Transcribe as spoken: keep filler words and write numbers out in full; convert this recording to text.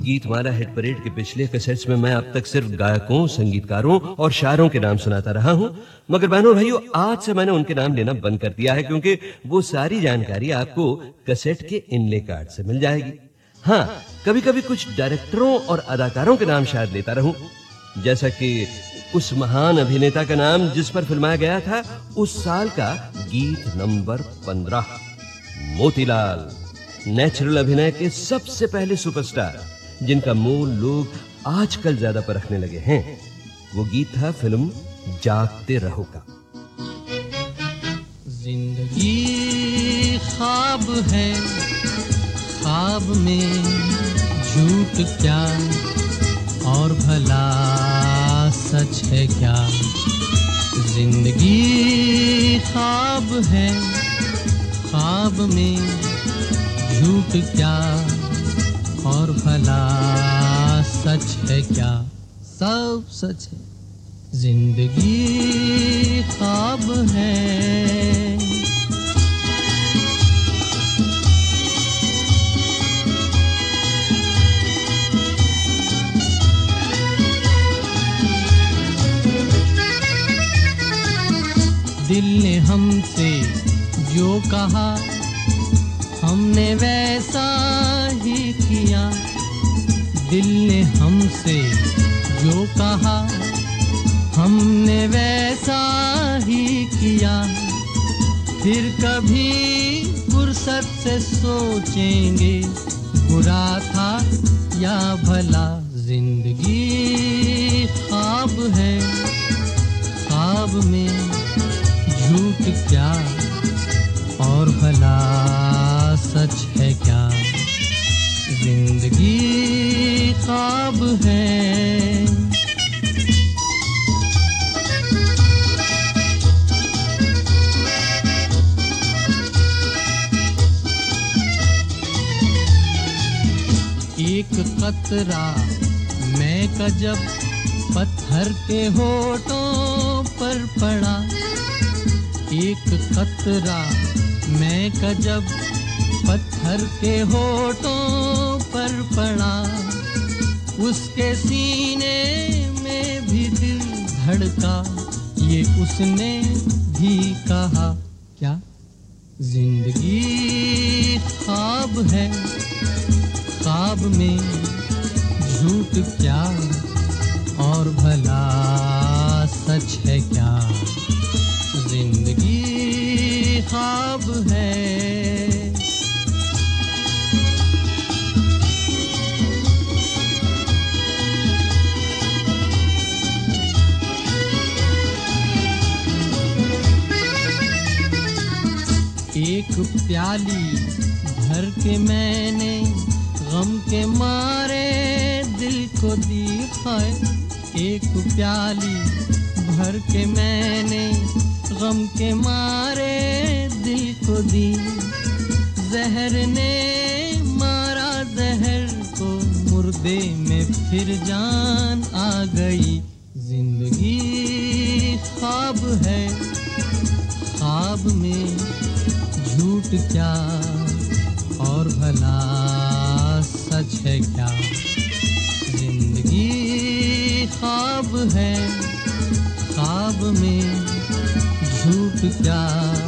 Geetmala hit parade के पिछले cassettes में मैं अब तक सिर्फ गायकों, संगीतकारों और शायरों के नाम सुनाता रहा हूं, मगर बहनों भाइयों आज से मैंने उनके नाम लेना बंद कर दिया है क्योंकि वो सारी जानकारी आपको कैसेट के इनले कार्ड से मिल जाएगी। हाँ, कभी-कभी कुछ डायरेक्टरों और अदाकारों के नाम शायद लेता रहूं, जैसा कि उस महान अभिनेता का नाम जिस पर फिल्माया गया था उस साल का गीत नंबर पंद्रह, मोतीलाल, नेचुरल अभिनय के सबसे पहले सुपरस्टार जिनका मूल लोग आजकल ज्यादा परखने लगे हैं। वो गीत था फिल्म जागते रहो का। जिंदगी ख्वाब है, ख्वाब में झूठ क्या और भला सच है क्या। जिंदगी ख्वाब है, ख्वाब में झूठ क्या और भला सच है क्या। सब सच है, जिंदगी ख्वाब है। दिल ने हमसे जो कहा हमने वैसा ही किया। दिल ने हमसे जो कहा हमने वैसा ही किया। फिर कभी फुर्सत से सोचेंगे बुरा था या भला। जिंदगी ख्वाब है, ख्वाब में झूठ क्या और भला सच है क्या। जिंदगी ख्वाब है। एक कतरा मैं का जब पत्थर के होठों पर पड़ा। एक कतरा मैं का जब पत्थर के होठों पर पड़ा। उसके सीने में भी दिल धड़का, ये उसने भी कहा। क्या जिंदगी ख्वाब है, ख्वाब में झूठ क्या और भला सच है क्या। जिंदगी ख्वाब है। एक प्याली भर के मैंने गम के मारे दिल को दी है। एक प्याली भर के मैंने गम के मारे दिल को दी। जहर ने मारा जहर को, मुर्दे में फिर जान आ गई। जिंदगी ख्वाब है, ख्वाब में झूठ क्या और भला सच है क्या। जिंदगी ख्वाब है, ख्वाब में झूठ क्या